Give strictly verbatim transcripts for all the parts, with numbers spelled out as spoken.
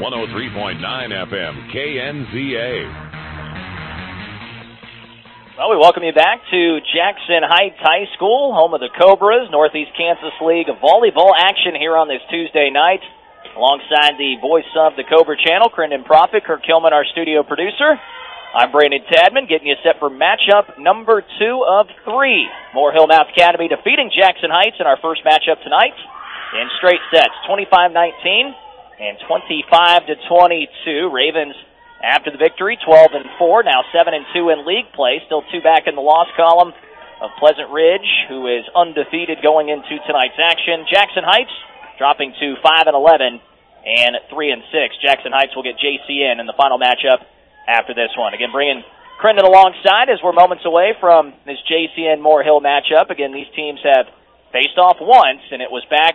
one oh three point nine F M, K N Z A. Well, we welcome you back to Jackson Heights High School, home of the Cobras, Northeast Kansas League volleyball action here on this Tuesday night. Alongside the voice of the Cobra Channel, Crendon Profit, Kirk Hillman, our studio producer. I'm Brandon Tadman, getting you set for matchup number two of three. Moore Hill Mount Academy defeating Jackson Heights in our first matchup tonight in straight sets, twenty-five nineteen and twenty-five to twenty-two. Ravens, after the victory, twelve and four, now seven and two in league play. Still two back in the loss column of Pleasant Ridge, who is undefeated going into tonight's action. Jackson Heights dropping to five and eleven and three and six. Jackson Heights will get J C N in the final matchup after this one. Again, bringing Crendon alongside as we're moments away from this J C N Moore Hill matchup. Again, these teams have faced off once, and it was back,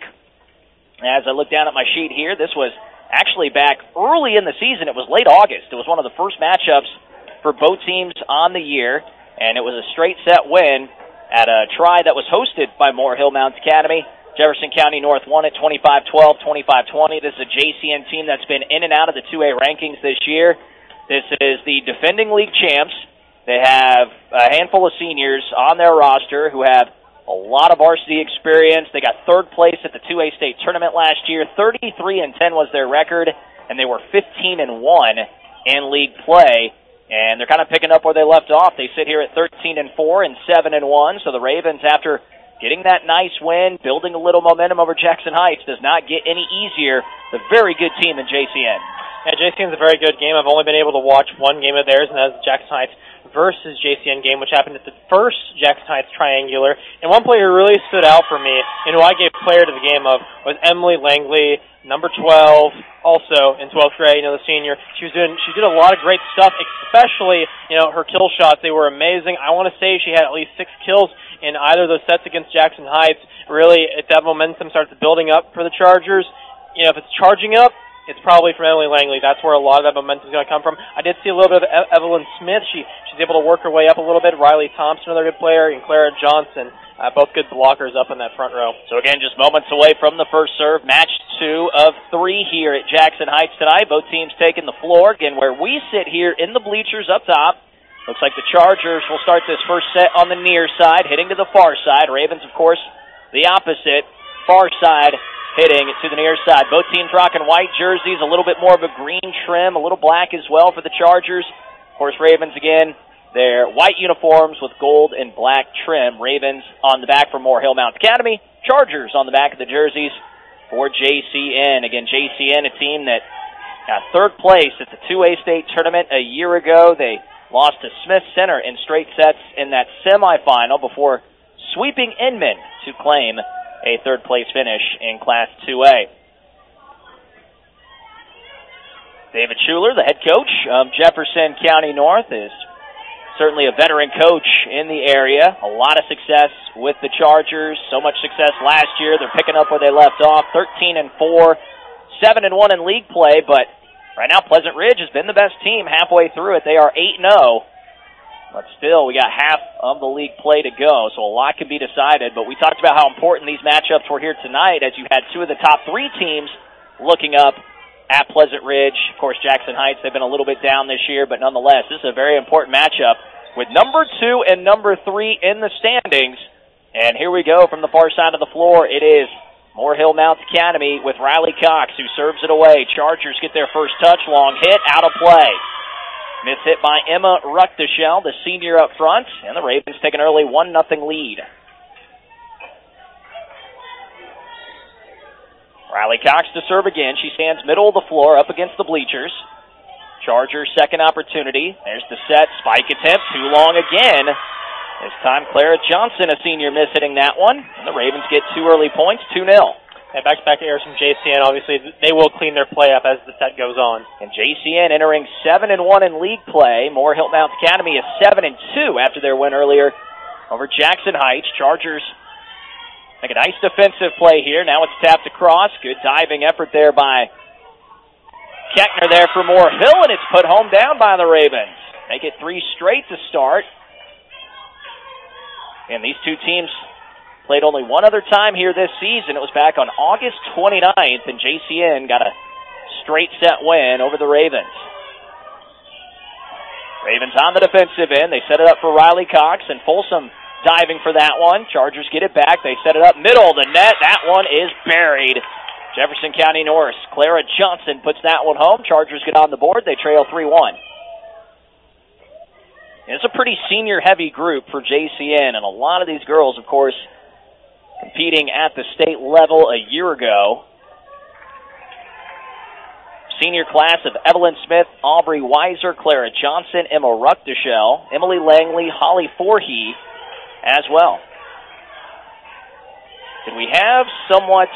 as I look down at my sheet here, this was actually back early in the season. It was late August. It was one of the first matchups for both teams on the year, and it was a straight set win at a try that was hosted by Moore Hill Mount Academy. Jefferson County North won it twenty-five twelve, twenty-five twenty. This is a J C N team that's been in and out of the two A rankings this year. This is the defending league champs. They have a handful of seniors on their roster who have a lot of varsity experience. They got third place at the two A state tournament last year. thirty-three and ten was their record, and they were fifteen and one in league play. And they're kind of picking up where they left off. They sit here at thirteen and four and seven and one. So the Ravens, after getting that nice win, building a little momentum over Jackson Heights, does not get any easier. The very good team in J C N. Yeah, J C N's a very good game. I've only been able to watch one game of theirs, and that was the Jackson Heights versus J C N game, which happened at the first Jackson Heights Triangular. And one player who really stood out for me, and who I gave player to the game of, was Emily Langley, number twelve, also in twelfth grade, you know, the senior. She was doing, she did a lot of great stuff, especially, you know, her kill shots. They were amazing. I want to say she had at least six kills in either of those sets against Jackson Heights. Really, if that momentum starts building up for the Chargers, you know, if it's charging up, it's probably from Emily Langley. That's where a lot of that momentum is going to come from. I did see a little bit of e- Evelyn Smith. She she's able to work her way up a little bit. Riley Thompson, another good player, and Clara Johnson, uh, both good blockers up in that front row. So again, just moments away from the first serve. Match two of three here at Jackson Heights tonight. Both teams taking the floor. Again, where we sit here in the bleachers up top. Looks like the Chargers will start this first set on the near side, hitting to the far side. Ravens, of course, the opposite, far side, hitting to the near side. Both teams rocking white jerseys, a little bit more of a green trim, a little black as well for the Chargers. Of course, Ravens again, their white uniforms with gold and black trim. Ravens on the back for Moore Hill Mount Academy. Chargers on the back of the jerseys for J C N. Again, J C N, a team that got third place at the two A state tournament a year ago. They lost to Smith Center in straight sets in that semifinal before sweeping Inman to claim a third-place finish in Class two A. David Schuler, the head coach of Jefferson County North, is certainly a veteran coach in the area. A lot of success with the Chargers. So much success last year. They're picking up where they left off. thirteen and four, seven and one in league play, but right now Pleasant Ridge has been the best team halfway through it. They are eight and oh. But still, we got half of the league play to go, so a lot can be decided. But we talked about how important these matchups were here tonight, as you had two of the top three teams looking up at Pleasant Ridge. Of course, Jackson Heights, they've been a little bit down this year, but nonetheless, this is a very important matchup with number two and number three in the standings. And here we go from the far side of the floor. It is Moore Hill Mount Academy with Riley Cox, who serves it away. Chargers get their first touch, long hit, out of play. Miss hit by Emma Ruckdeshell, the senior up front, and the Ravens take an early one nothing lead. Riley Cox to serve again. She stands middle of the floor up against the bleachers. Chargers second opportunity. There's the set. Spike attempt. Too long again. This time Clara Johnson, a senior, miss hitting that one. And the Ravens get two early points, two nil. And back-to-back errors from J C N. Obviously, they will clean their play up as the set goes on. And J C N entering seven and one in league play. Moore Hill Mount Academy is seven and two after their win earlier over Jackson Heights. Chargers make a nice defensive play here. Now it's tapped across. Good diving effort there by Keckner there for Moore Hill, and it's put home down by the Ravens. Make it three straight to start. And these two teams played only one other time here this season. It was back on August twenty-ninth, and J C N got a straight set win over the Ravens. Ravens on the defensive end. They set it up for Riley Cox, and Folsom diving for that one. Chargers get it back. They set it up middle of the net. That one is buried. Jefferson County North. Clara Johnson puts that one home. Chargers get on the board. They trail three one. It's a pretty senior-heavy group for J C N, and a lot of these girls, of course, competing at the state level a year ago. Senior class of Evelyn Smith, Aubrey Weiser, Clara Johnson, Emma Ruckdeschel, Emily Langley, Holly Forhey as well. Did we have somewhat...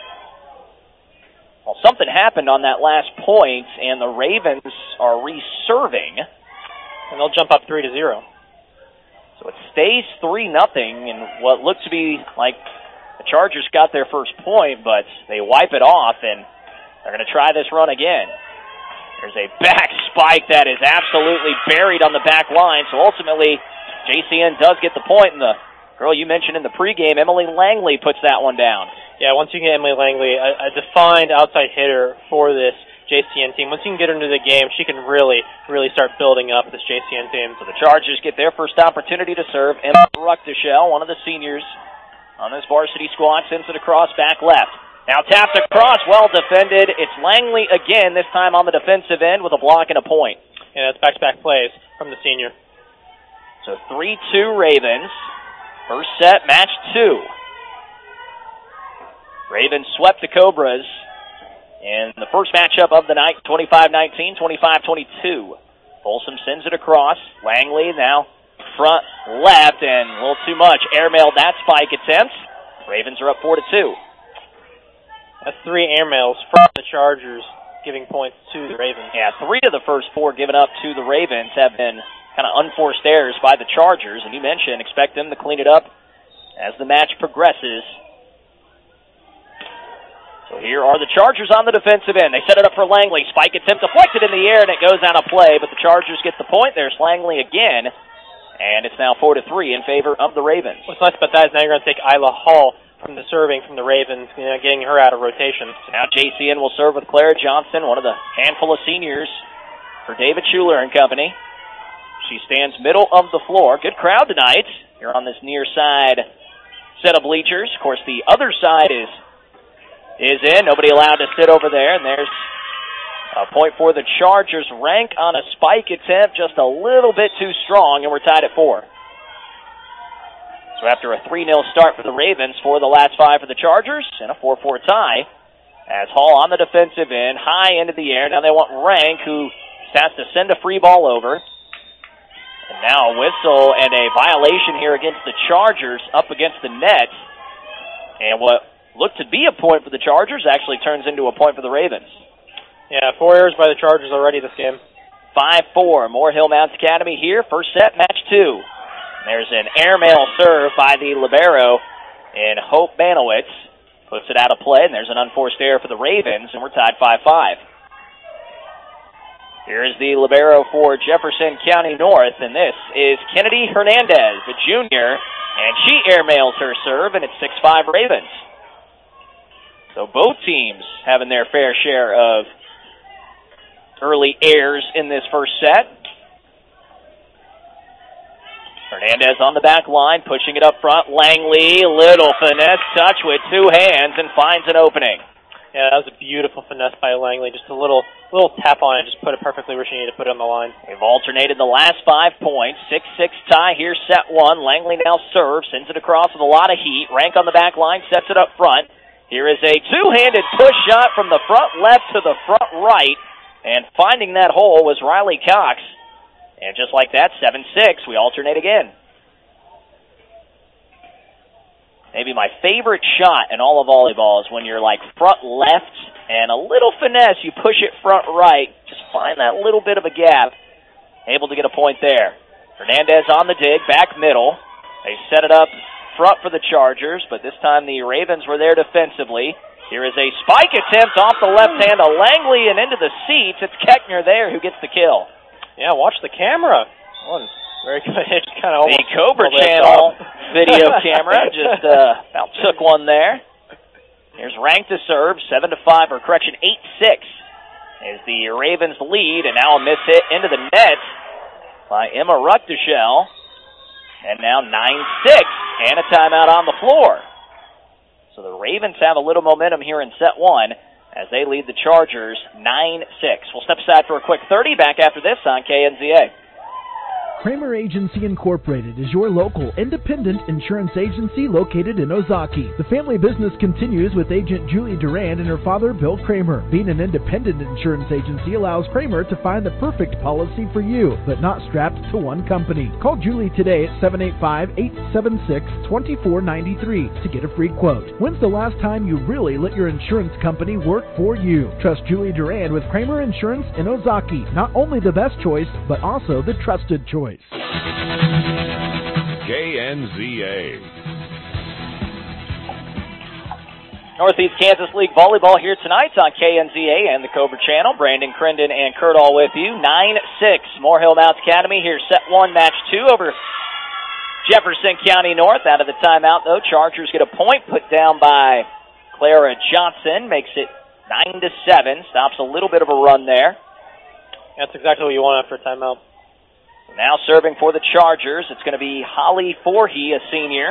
Well, something happened on that last point, and the Ravens are reserving. And they'll jump up three to zero. So it stays three nothing, and what looked to be like the Chargers got their first point, but they wipe it off, and they're going to try this run again. There's a back spike that is absolutely buried on the back line, so ultimately J C N does get the point, and the girl you mentioned in the pregame, Emily Langley, puts that one down. Yeah, once you get Emily Langley, a, a defined outside hitter for this J C N team. Once you can get her into the game, she can really, really start building up this J C N team. So the Chargers get their first opportunity to serve. Emma Ruckdeschel, one of the seniors on this varsity squad, sends it across back left. Now tapped across, well defended. It's Langley again, this time on the defensive end with a block and a point. Yeah, that's back-to-back plays from the senior. So three two Ravens. First set, match two. Ravens swept the Cobras in the first matchup of the night, twenty-five nineteen, twenty-five twenty-two. Folsom sends it across. Langley now front left, and a little too much. Airmailed that spike attempt. Ravens are up four to two. That's three airmails from the Chargers giving points to the Ravens. Yeah, three of the first four given up to the Ravens have been kind of unforced errors by the Chargers, and you mentioned expect them to clean it up as the match progresses. So here are the Chargers on the defensive end. They set it up for Langley. Spike attempt deflected in the air, and it goes out of play, but the Chargers get the point. There's Langley again, and it's now four to three in favor of the Ravens. What's nice about that is now you're going to take Isla Hall from the serving from the Ravens, you know, getting her out of rotation. So now J C N will serve with Clara Johnson, one of the handful of seniors for David Schuler and company. She stands middle of the floor. Good crowd tonight here on this near side set of bleachers. Of course, the other side is is in. Nobody allowed to sit over there, and there's a point for the Chargers. Rank on a spike attempt, just a little bit too strong, and we're tied at four. So after a three nil start for the Ravens, for the last five for the Chargers, and a four four tie, as Hall on the defensive end, high into the air. Now they want Rank, who has to send a free ball over. And now a whistle and a violation here against the Chargers up against the net. And what looked to be a point for the Chargers actually turns into a point for the Ravens. Yeah, four errors by the Chargers already this game. five four, Moore Hill Mounts Academy here. First set, match two. There's an airmail serve by the libero, and Hope Banowitz puts it out of play, and there's an unforced error for the Ravens, and we're tied five five. Here is the libero for Jefferson County North, and this is Kennedy Hernandez, a junior, and she airmails her serve, and it's six five Ravens. So both teams having their fair share of early errors in this first set. Hernandez on the back line, pushing it up front. Langley, little finesse touch with two hands and finds an opening. Yeah, that was a beautiful finesse by Langley. Just a little little tap on it, just put it perfectly where she needed to put it on the line. They've alternated the last five points. six six tie here, set one. Langley now serves, sends it across with a lot of heat. Rank on the back line, sets it up front. Here is a two-handed push shot from the front left to the front right. And finding that hole was Riley Cox. And just like that, seven six, we alternate again. Maybe my favorite shot in all of volleyball is when you're like front left and a little finesse, you push it front right, just find that little bit of a gap, able to get a point there. Hernandez on the dig, back middle. They set it up front for the Chargers, but this time the Ravens were there defensively. Here is a spike attempt off the left hand of Langley and into the seats. It's Keckner there who gets the kill. Yeah, watch the camera. One very good. It just kind of the Cobra Channel video camera just uh, about took one there. Here's Rank to serve, seven to five, or correction, eight six. is the Ravens lead, and now a miss hit into the net by Emma Ruckdeschel. And now nine six, and a timeout on the floor. So the Ravens have a little momentum here in set one as they lead the Chargers nine six. We'll step aside for a quick thirty. Back after this on K N Z A. Kramer Agency Incorporated is your local independent insurance agency located in Ozaki. The family business continues with agent Julie Durand and her father, Bill Kramer. Being an independent insurance agency allows Kramer to find the perfect policy for you, but not strapped to one company. Call Julie today at seven eight five, eight seven six, two four nine three to get a free quote. When's the last time you really let your insurance company work for you? Trust Julie Durand with Kramer Insurance in Ozaki. Not only the best choice, but also the trusted choice. K N Z A. Northeast Kansas League Volleyball here tonight on K N Z A and the Cobra Channel. Brandon Crendon and Kurt all with you. nine six, Morehill Mounts Academy here, set one, match two over Jefferson County North. Out of the timeout, though, Chargers get a point put down by Clara Johnson. Makes it nine to seven. Stops a little bit of a run there. That's exactly what you want after a timeout. Now serving for the Chargers, it's going to be Holly Forhey, a senior.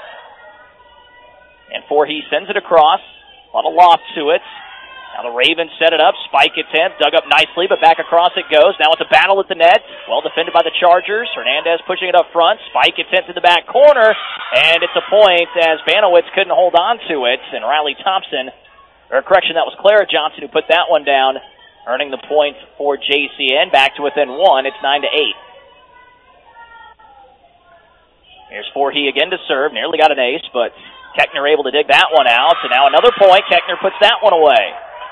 And Forhey sends it across. A lot of loft to it. Now the Ravens set it up. Spike attempt, dug up nicely, but back across it goes. Now it's a battle at the net. Well defended by the Chargers. Hernandez pushing it up front. Spike attempt in the back corner. And it's a point as Banowitz couldn't hold on to it. And Riley Thompson, or correction, that was Clara Johnson who put that one down, earning the point for J C N. Back to within one. It's nine to eight. Here's Forhey again to serve. Nearly got an ace, but Keckner able to dig that one out. And now another point. Keckner puts that one away.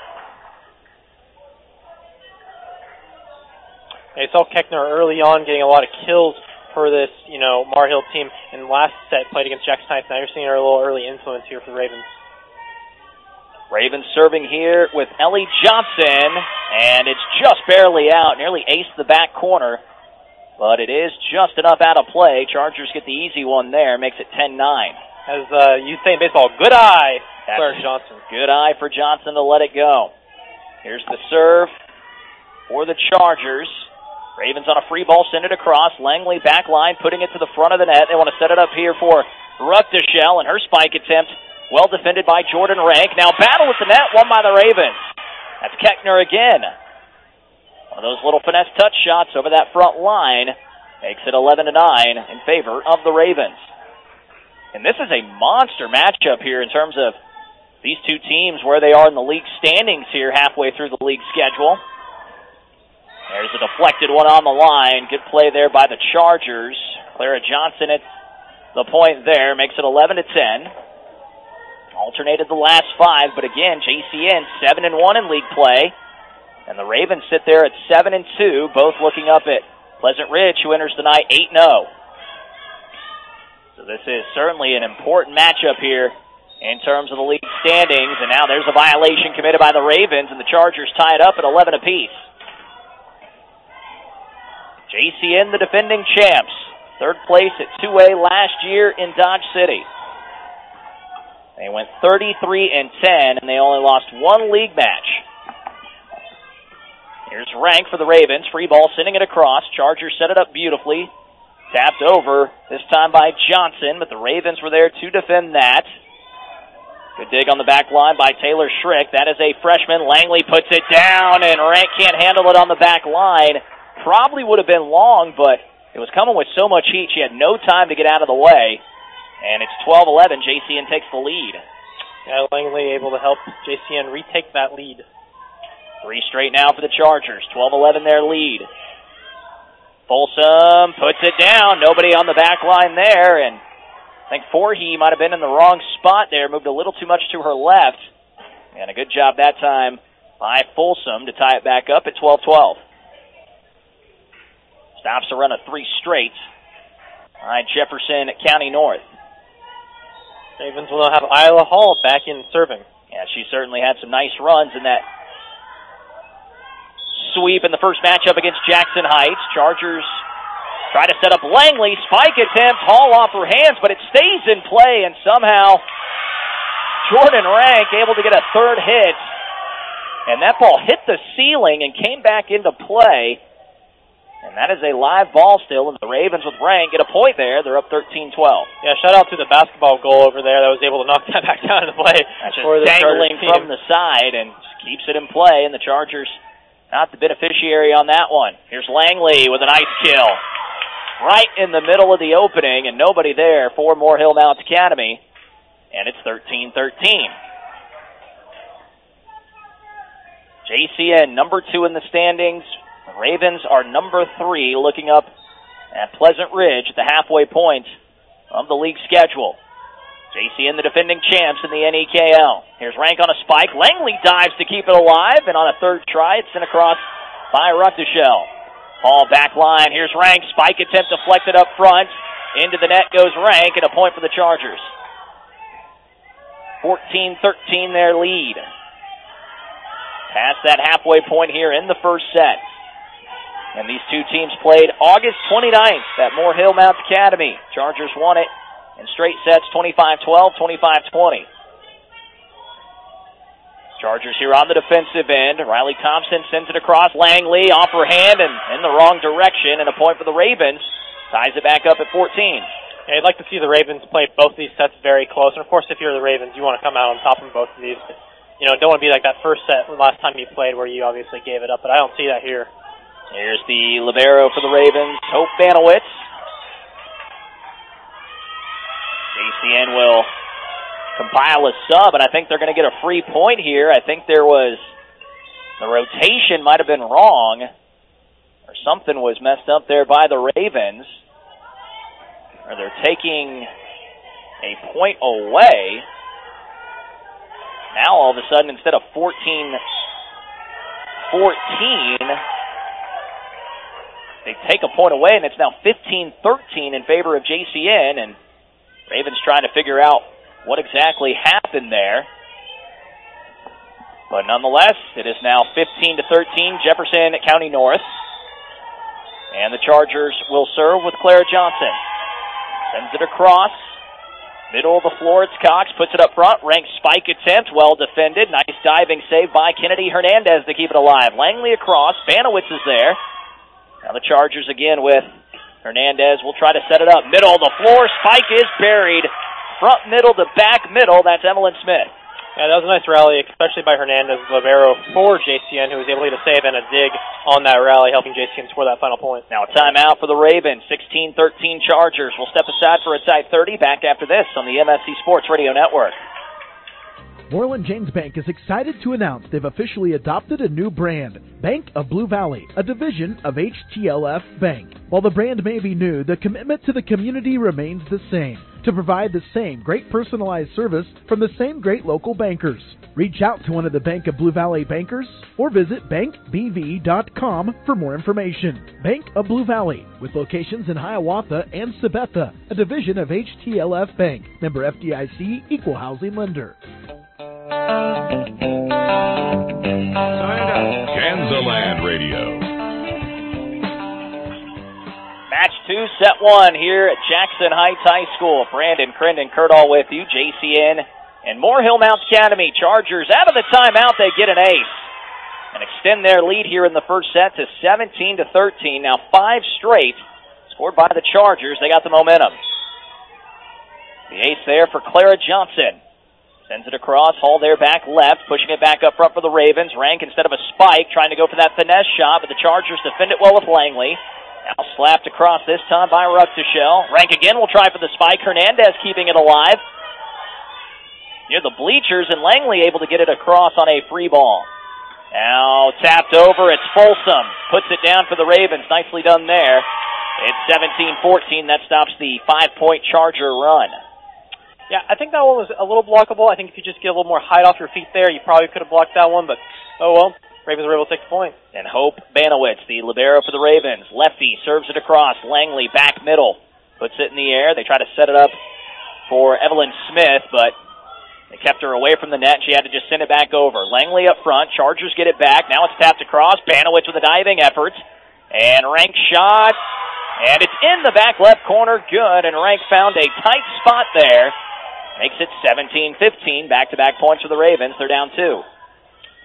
I saw Keckner early on getting a lot of kills for this, you know, Mar Hill team. In the last set, played against Jackson Heights. Now you're seeing her a little early influence here for the Ravens. Ravens serving here with Ellie Johnson, and it's just barely out. Nearly aced the back corner. But it is just enough out of play. Chargers get the easy one there. Makes it ten nine. As uh, you say in baseball, good eye, Clara Johnson. Good eye for Johnson to let it go. Here's the serve for the Chargers. Ravens on a free ball, send it across. Langley back line, putting it to the front of the net. They want to set it up here for Ruckdeschel, and her spike attempt, well defended by Jordan Rank. Now battle with the net, won by the Ravens. That's Keckner again. One of those little finesse touch shots over that front line makes it eleven to nine in favor of the Ravens. And this is a monster matchup here in terms of these two teams, where they are in the league standings here halfway through the league schedule. There's a deflected one on the line. Good play there by the Chargers. Clara Johnson at the point there makes it eleven to ten. Alternated the last five, but again, J C N seven and one in league play. And the Ravens sit there at seven and two, both looking up at Pleasant Ridge, who enters the night eight and oh. So this is certainly an important matchup here in terms of the league standings. And now there's a violation committed by the Ravens, and the Chargers tie it up at eleven apiece. J C N, the defending champs, third place at two A last year in Dodge City. They went thirty-three and ten, and they only lost one league match. Here's Rank for the Ravens. Free ball, sending it across. Chargers set it up beautifully. Tapped over, this time by Johnson, but the Ravens were there to defend that. Good dig on the back line by Taylor Schrick. That is a freshman. Langley puts it down, and Rank can't handle it on the back line. Probably would have been long, but it was coming with so much heat, she had no time to get out of the way. And it's twelve eleven. J C N takes the lead. Yeah, Langley able to help J C N retake that lead. Three straight now for the Chargers. twelve eleven their lead. Folsom puts it down. Nobody on the back line there. And I think Forhey might have been in the wrong spot there. Moved a little too much to her left. And a good job that time by Folsom to tie it back up at twelve twelve. Stops a run of three straight. All right, Jefferson County North. Ravens will now have Isla Hall back in serving. Yeah, she certainly had some nice runs in that sweep in the first matchup against Jackson Heights. Chargers try to set up Langley. Spike attempt, Hall off her hands, but it stays in play, and somehow Jordan Rank able to get a third hit And that ball hit the ceiling and came back into play. And that is a live ball still, and the Ravens with Rank get a point there. They're up thirteen twelve. Yeah, shout out to the basketball goal over there that was able to knock that back down into play. That's just dangling from the side and just keeps it in play, and the Chargers not the beneficiary on that one. Here's Langley with a nice kill. Right in the middle of the opening, and nobody there for Moore Hill Mount Academy. And it's thirteen thirteen. J C N number two in the standings. The Ravens are number three, looking up at Pleasant Ridge at the halfway point of the league schedule. J C N the defending champs in the N E K L. Here's Rank on a spike. Langley dives to keep it alive, and on a third try, it's sent across by Ruckteschel. Ball back line. Here's Rank. Spike attempt deflected up front. Into the net goes Rank, and a point for the Chargers. fourteen thirteen their lead. Past that halfway point here in the first set. And these two teams played August twenty-ninth at Moore Hill Mount Academy. Chargers won it in straight sets, twenty-five twelve, twenty-five twenty. Chargers here on the defensive end. Riley Thompson sends it across. Langley off her hand and in the wrong direction, and a point for the Ravens. Ties it back up at fourteen. Yeah, I'd like to see the Ravens play both these sets very close. And, of course, if you're the Ravens, you want to come out on top of both of these. You know, don't want to be like that first set last time you played where you obviously gave it up, but I don't see that here. Here's the libero for the Ravens, Hope Banowitz. J C N will compile a sub, and I think they're going to get a free point here. I think there was, the rotation might have been wrong, or something was messed up there by the Ravens. Or they're taking a point away. Now, all of a sudden, instead of fourteen fourteen, they take a point away, and it's now fifteen thirteen in favor of J C N, and Ravens trying to figure out what exactly happened there. But nonetheless, it is now fifteen to thirteen, Jefferson County North. And the Chargers will serve with Clara Johnson. Sends it across. Middle of the floor, it's Cox, puts it up front, ranked spike attempt, well defended, nice diving save by Kennedy Hernandez to keep it alive. Langley across, Banowitz is there. Now the Chargers again with Hernandez, will try to set it up. Middle of the floor, spike is buried. Front middle to back middle, that's Evelyn Smith. Yeah, that was a nice rally, especially by Hernandez, libero for J C N, who was able to get a save and a dig on that rally, helping J C N score that final point. Now a timeout for the Ravens, sixteen thirteen Chargers. We'll step aside for a tight thirty, back after this on the M S C Sports Radio Network. Moreland James Bank is excited to announce they've officially adopted a new brand, Bank of Blue Valley, a division of H T L F Bank. While the brand may be new, the commitment to the community remains the same, to provide the same great personalized service from the same great local bankers. Reach out to one of the Bank of Blue Valley bankers or visit bank b v dot com for more information. Bank of Blue Valley, with locations in Hiawatha and Sabetha, a division of H T L F Bank, member F D I C, equal housing lender. Kansaland Radio. Match two, set one here at Jackson Heights High School. Brandon Crendon Curtall with you, J C N and Moore Hill Mount Academy. Chargers out of the timeout, they get an ace and extend their lead here in the first set to seventeen to thirteen. Now five straight scored by the Chargers. They got the momentum. The ace there for Clara Johnson. Sends it across, Hall there back left, pushing it back up front for the Ravens. Rank instead of a spike, trying to go for that finesse shot, but the Chargers defend it well with Langley. Now slapped across this time by Ruckteschel. Rank again will try for the spike. Hernandez keeping it alive near the bleachers, and Langley able to get it across on a free ball. Now tapped over, it's Folsom. Puts it down for the Ravens. Nicely done there. It's seventeen fourteen. That stops the five-point Charger run. Yeah, I think that one was a little blockable. I think if you just get a little more height off your feet there, you probably could have blocked that one, but oh well. Ravens were able to take the point. And Hope Banowitz, the libero for the Ravens. Lefty serves it across. Langley back middle. Puts it in the air. They try to set it up for Evelyn Smith, but they kept her away from the net. She had to just send it back over. Langley up front. Chargers get it back. Now it's tapped across. Banowitz with a diving effort. And Rank shot. And it's in the back left corner. Good. And Rank found a tight spot there. Makes it seventeen fifteen. Back-to-back points for the Ravens. They're down two.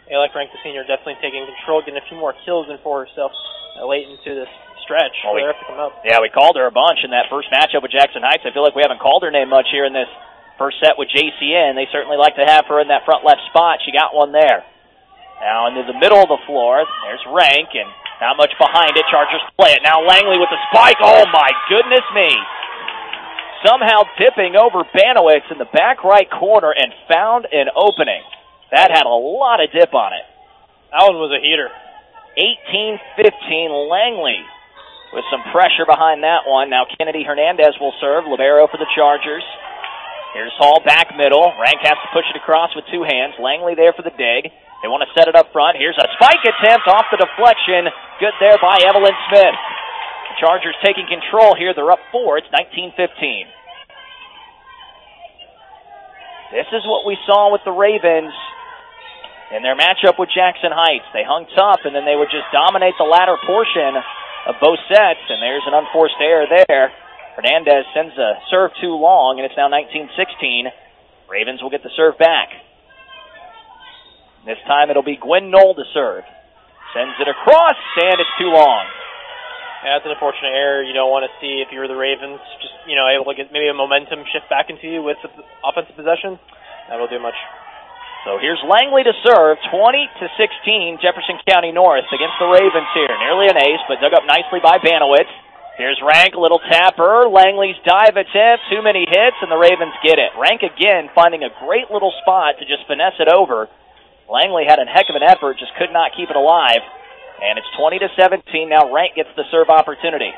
Alec Rank, the senior, definitely taking control, getting a few more kills in for herself uh, late into this stretch. Well, we, have to come up. Yeah, we called her a bunch in that first matchup with Jackson Heights. I feel like we haven't called her name much here in this first set with J C N. They certainly like to have her in that front left spot. She got one there. Now into the middle of the floor, there's Rank, and not much behind it. Chargers play it. Now Langley with the spike. Oh, my goodness me. Somehow dipping over Banowitz in the back right corner and found an opening. That had a lot of dip on it. That one was a heater. eighteen fifteen, Langley with some pressure behind that one. Now Kennedy Hernandez will serve. Libero for the Chargers. Here's Hall back middle. Rank has to push it across with two hands. Langley there for the dig. They want to set it up front. Here's a spike attempt off the deflection. Good there by Evelyn Smith. The Chargers taking control here. They're up four. It's nineteen fifteen. This is what we saw with the Ravens in their matchup with Jackson Heights. They hung tough, and then they would just dominate the latter portion of both sets, and there's an unforced error there. Hernandez sends a serve too long, and it's now nineteen sixteen. Ravens will get the serve back. This time it'll be Gwen Knoll to serve. Sends it across, and it's too long. Yeah, that's an unfortunate error you don't want to see if you were the Ravens. Just, you know, able to get maybe a momentum shift back into you with the offensive possession. That will do much. So here's Langley to serve, twenty to sixteen, Jefferson County North against the Ravens here. Nearly an ace, but dug up nicely by Banowitz. Here's Rank, a little tapper. Langley's dive attempt, too many hits, and the Ravens get it. Rank again finding a great little spot to just finesse it over. Langley had a heck of an effort, just could not keep it alive. And it's twenty to seventeen. Now Rank gets the serve opportunity.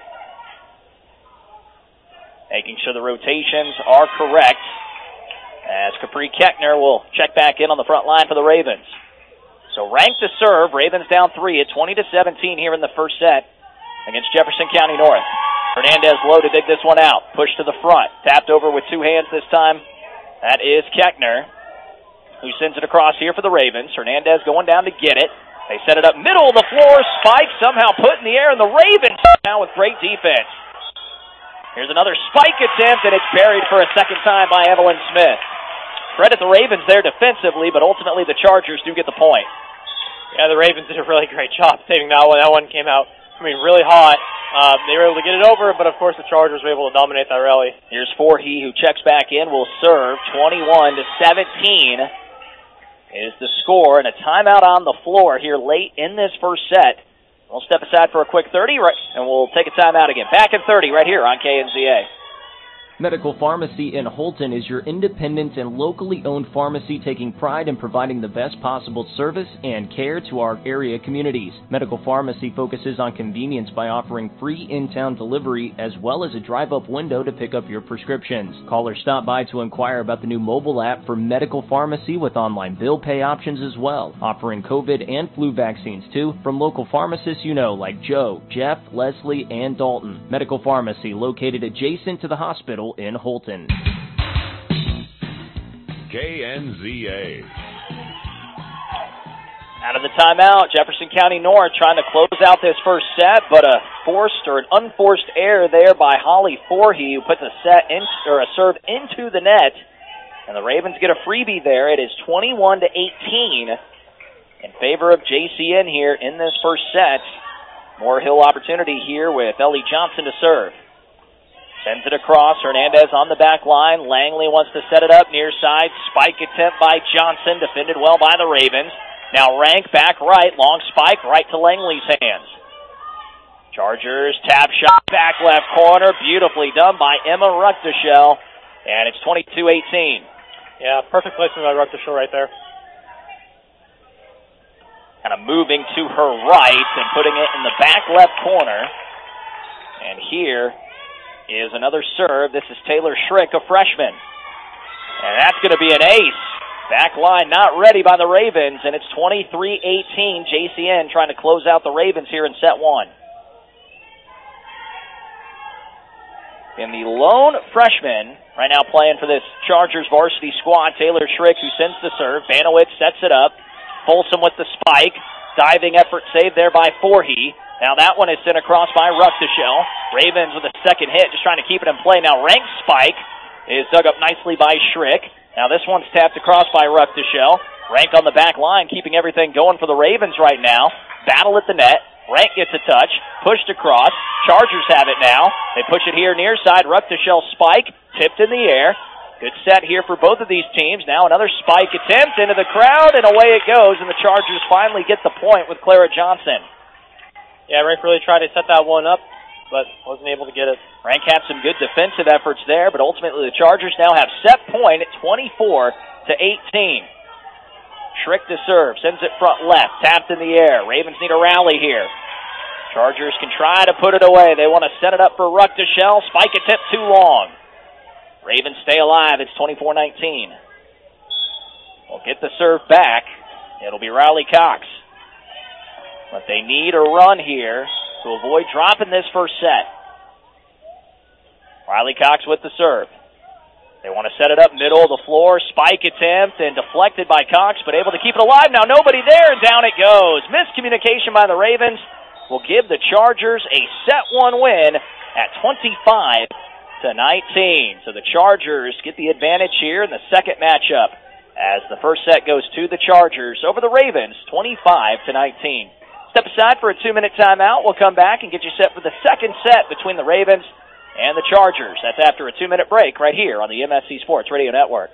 Making sure the rotations are correct, as Capri Keckner will check back in on the front line for the Ravens. So Rank to serve. Ravens down three at twenty to seventeen here in the first set against Jefferson County North. Hernandez low to dig this one out. Push to the front. Tapped over with two hands this time. That is Keckner, who sends it across here for the Ravens. Hernandez going down to get it. They set it up middle of the floor. Spike somehow put in the air, and the Ravens now with great defense. Here's another spike attempt, and it's buried for a second time by Evelyn Smith. Credit the Ravens there defensively, but ultimately the Chargers do get the point. Yeah, the Ravens did a really great job saving that one. That one came out, I mean, really hot. Uh, they were able to get it over, but of course the Chargers were able to dominate that rally. Here's Forhey, who checks back in, will serve. twenty-one to seventeen is the score, and a timeout on the floor here late in this first set. We'll step aside for a quick thirty, right, and we'll take a timeout again. Back in thirty right here on K N Z A. Medical Pharmacy in Holton is your independent and locally owned pharmacy taking pride in providing the best possible service and care to our area communities. Medical Pharmacy focuses on convenience by offering free in-town delivery as well as a drive-up window to pick up your prescriptions. Call or stop by to inquire about the new mobile app for Medical Pharmacy with online bill pay options as well, offering COVID and flu vaccines too from local pharmacists you know like Joe, Jeff, Leslie, and Dalton. Medical Pharmacy located adjacent to the hospital in Holton. K N Z A. Out of the timeout, Jefferson County North trying to close out this first set, but a forced or an unforced error there by Holly Forhey, who puts a set in, or a serve into the net, and the Ravens get a freebie there. It is twenty-one to eighteen in favor of J C N here in this first set. Moore Hill opportunity here with Ellie Johnson to serve. Sends it across. Hernandez on the back line. Langley wants to set it up near side. Spike attempt by Johnson. Defended well by the Ravens. Now Rank back right. Long spike right to Langley's hands. Chargers tap shot back left corner. Beautifully done by Emma Ruckteschel. And it's twenty-two eighteen. Yeah, perfect placement by Ruckteschel right there. Kind of moving to her right and putting it in the back left corner. And here is another serve. This is Taylor Schrick, a freshman. And that's going to be an ace. Back line not ready by the Ravens, and it's twenty-three eighteen. J C N trying to close out the Ravens here in set one. And the lone freshman right now playing for this Chargers varsity squad, Taylor Schrick, who sends the serve. Banowitz sets it up. Folsom with the spike. Diving effort saved there by Forhey. Now that one is sent across by Ruckteschel. Ravens with a second hit, just trying to keep it in play. Now Rank's spike is dug up nicely by Schrick. Now this one's tapped across by Ruckteschel. Rank on the back line, keeping everything going for the Ravens right now. Battle at the net. Rank gets a touch, pushed across. Chargers have it now. They push it here near side. Ruckteschel spike, tipped in the air. Good set here for both of these teams. Now another spike attempt into the crowd, and away it goes, and the Chargers finally get the point with Clara Johnson. Yeah, Rank really tried to set that one up, but wasn't able to get it. Rank had some good defensive efforts there, but ultimately the Chargers now have set point at twenty-four to eighteen. Schrick to serve, sends it front left, tapped in the air. Ravens need a rally here. Chargers can try to put it away. They want to set it up for Ruckteschel. Spike attempt too long. Ravens stay alive. It's twenty-four nineteen. We'll get the serve back. It'll be Riley Cox. But they need a run here to avoid dropping this first set. Riley Cox with the serve. They want to set it up middle of the floor. Spike attempt and deflected by Cox, but able to keep it alive. Now nobody there, and down it goes. Miscommunication by the Ravens will give the Chargers a set one win at twenty-five to nineteen. So the Chargers get the advantage here in the second matchup as the first set goes to the Chargers over the Ravens, twenty-five to nineteen. Step aside for a two-minute timeout. We'll come back and get you set for the second set between the Ravens and the Chargers. That's after a two-minute break right here on the M S C Sports Radio Network.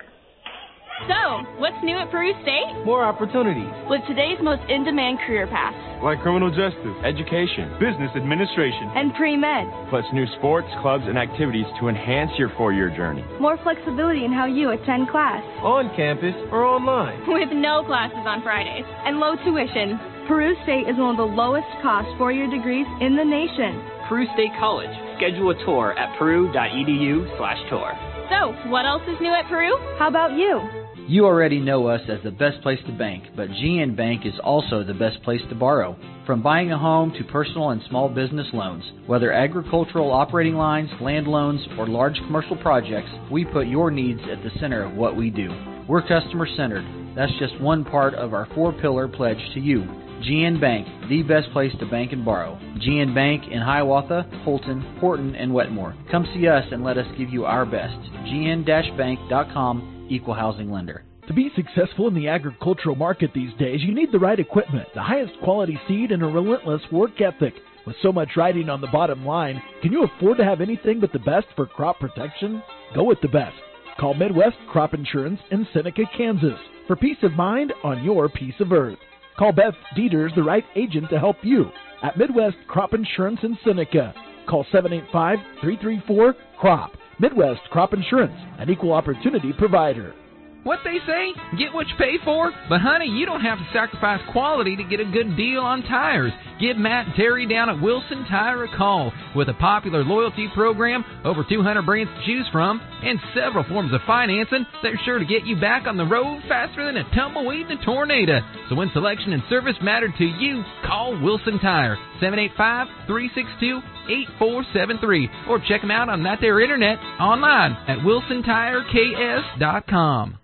So, what's new at Peru State? More opportunities. With today's most in-demand career paths. Like criminal justice, education, business administration, and pre-med. Plus new sports, clubs, and activities to enhance your four-year journey. More flexibility in how you attend class. On campus or online. With no classes on Fridays. And low tuition. Peru State is one of the lowest cost four-year degrees in the nation. Peru State College. Schedule a tour at peru.edu slash tour. So, what else is new at Peru? How about you? You already know us as the best place to bank, but G N Bank is also the best place to borrow. From buying a home to personal and small business loans, whether agricultural operating lines, land loans, or large commercial projects, we put your needs at the center of what we do. We're customer-centered. That's just one part of our four-pillar pledge to you. G N Bank, the best place to bank and borrow. G N Bank in Hiawatha, Holton, Horton, and Wetmore. Come see us and let us give you our best. G N bank dot com, Equal Housing Lender. To be successful in the agricultural market these days, you need the right equipment, the highest quality seed, and a relentless work ethic. With so much riding on the bottom line, can you afford to have anything but the best for crop protection? Go with the best. Call Midwest Crop Insurance in Seneca, Kansas for peace of mind on your piece of earth. Call Beth Dieters, the right agent to help you at Midwest Crop Insurance in Seneca. Call seven eight five, three three four, C R O P. Midwest Crop Insurance, an equal opportunity provider. What they say, get what you pay for. But honey, you don't have to sacrifice quality to get a good deal on tires. Give Matt and Terry down at Wilson Tire a call. With a popular loyalty program, over two hundred brands to choose from, and several forms of financing, they're sure to get you back on the road faster than a tumbleweed in a tornado. So when selection and service matter to you, call Wilson Tire, seven eight five, three six two, eight four seven three, or check them out on that there internet online at wilson tire k s dot com.